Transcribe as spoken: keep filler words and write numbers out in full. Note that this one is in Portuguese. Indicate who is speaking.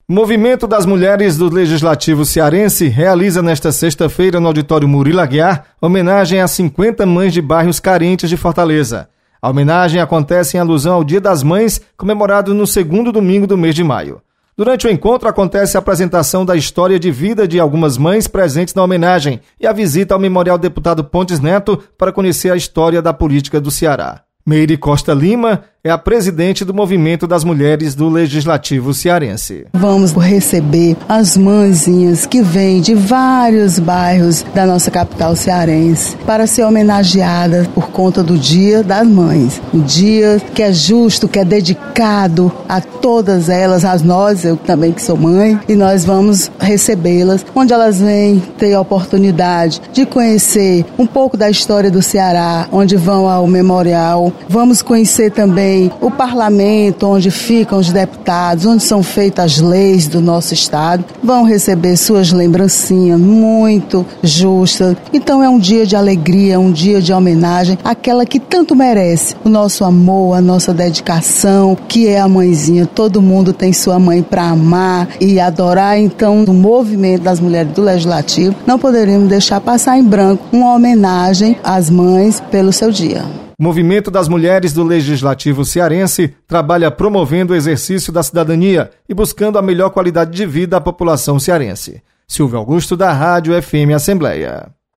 Speaker 1: O Movimento das Mulheres do Legislativo Cearense realiza nesta sexta-feira no auditório Murilo Aguiar homenagem a cinquenta mães de bairros carentes de Fortaleza. A homenagem acontece em alusão ao Dia das Mães, comemorado no segundo domingo do mês de maio. Durante o encontro acontece a apresentação da história de vida de algumas mães presentes na homenagem e a visita ao Memorial Deputado Pontes Neto para conhecer a história da política do Ceará. Meire Costa Lima é a presidente do Movimento das Mulheres do Legislativo Cearense.
Speaker 2: Vamos receber as mãezinhas que vêm de vários bairros da nossa capital cearense para ser homenageadas por conta do Dia das Mães. Um dia que é justo, que é dedicado a todas elas, a nós, eu também que sou mãe, e nós vamos recebê-las, onde elas vêm ter a oportunidade de conhecer um pouco da história do Ceará, onde vão ao memorial. Vamos conhecer também o parlamento, onde ficam os deputados, onde são feitas as leis do nosso estado. Vão receber suas lembrancinhas muito justas. Então é um dia de alegria, um dia de homenagem àquela que tanto merece o nosso amor, a nossa dedicação, que é a mãezinha. Todo mundo tem sua mãe para amar e adorar. Então, no movimento das mulheres do Legislativo, não poderíamos deixar passar em branco uma homenagem às mães pelo seu dia.
Speaker 1: O Movimento das Mulheres do Legislativo Cearense trabalha promovendo o exercício da cidadania e buscando a melhor qualidade de vida à população cearense. Silvio Augusto, da Rádio F M Assembleia.